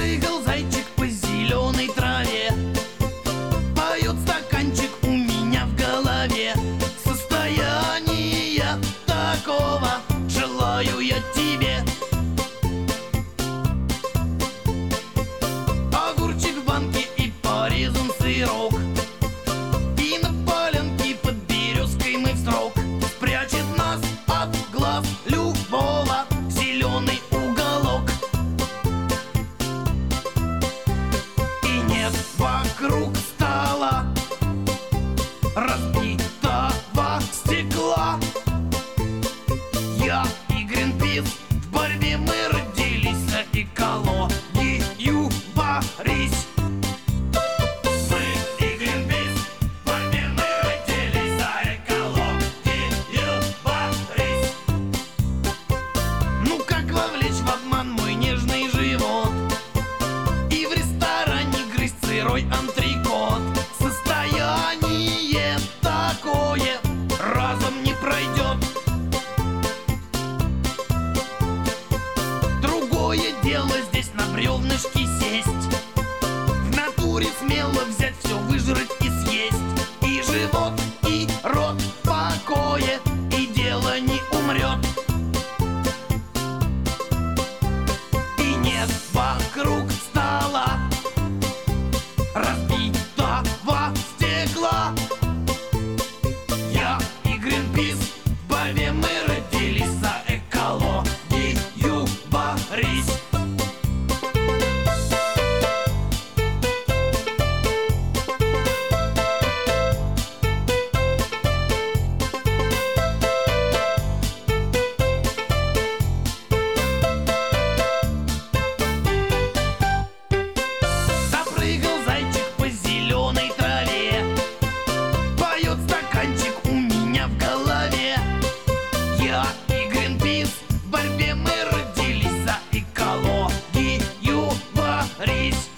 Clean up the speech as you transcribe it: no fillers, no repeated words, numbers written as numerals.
Запрыгал зайчик по зеленой траве, поет стаканчик у меня в голове. Состояние такого желаю я тебе. Огурчик в банке и порезан сырок, и на полянке под березкой мы в строк. Спрячет нас от глаз любого зеленый уголок. И нет вокруг стола разбитого стекла. Я и Гринпис, в борьбе мы родились, за экологию борись. Мы и Гринпис, в борьбе мы родились, за экологию борись. Ну как вовлечь в обман мой нежный живот и в ресторане грызть сырой антрикот? Состояние такое разом не пройдет. Другое дело здесь на бревнышке сесть, в натуре смело взять все, выжрать и съесть. И живот, и рот в покое, и дело не умрет. И нет вокруг стола разбитого стекла. Я и Гринпис, в борьбе мы родились, за экологию борись. Запрыгал зайчик по зеленой траве, поет стаканчик у меня в голове. Я и Гринпис, в борьбе мы родились, за экологию борись.